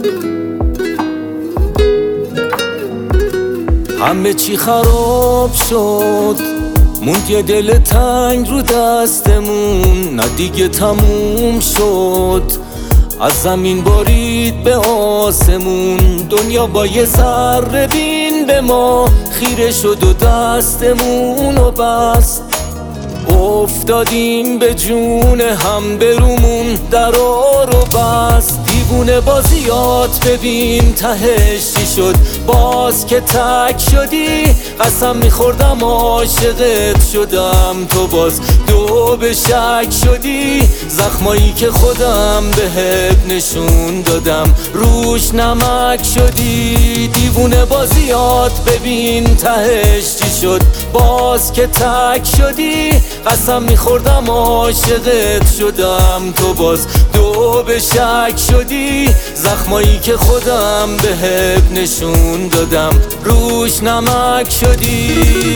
همه چی خراب شد، موند یه دل تنگ رو دستمون، نه دیگه تموم شد. از زمین بارید به آسمون، دنیا با یه ذره بین به ما خیره شد و دستمون و بست. افتادیم به جون هم برومون درا رو بست. دیوونه بازیات ببین تهش چی شد، باز که تک شدی. قسم میخوردم عاشقت شدم، تو باز دو به شک شدی. زخمایی که خودم بهت نشون دادم روش نمک شدی. دیوونه بازیات ببین تهش چی شد، باز که تک شدی. قسم میخوردم عاشقت شدم، تو باز دو به شک شدی. زخمایی که خودم بهت نشون دادم روش نمک شدی.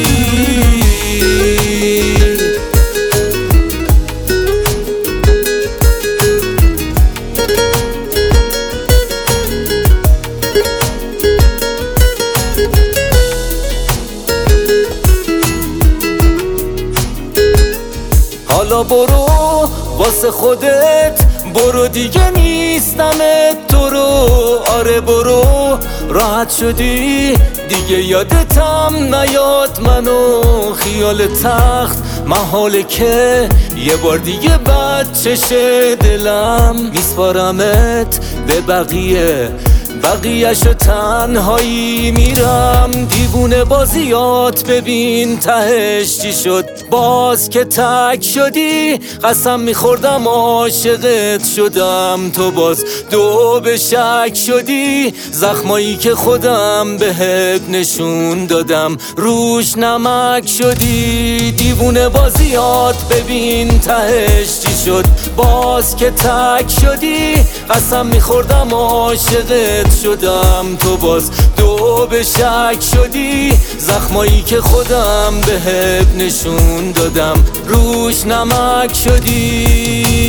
حالا برو واسه خودت، برو دیگه نیستمت تو رو. آره برو راحت شدی دیگه، یادتم نیاد منو. خیال تخت محاله که یه بار دیگه بچش دلم. میسپارمت به بقیه‌شو تنهایی میرم. دیوونه بازیات ببین تهش چی شد، باز که تک شدی. قسم میخوردم عاشقت شدم، تو باز دو به شک شدی. زخمایی که خودم بهت نشون دادم روش نمک شدی. دیوونه بازیات ببین تهش چی شد، باز که تک شدی. قسم میخوردم عاشقت شدم، تو باز دو به شک شدی. زخمایی که خودم بهت نشون دادم روش نمک شدی.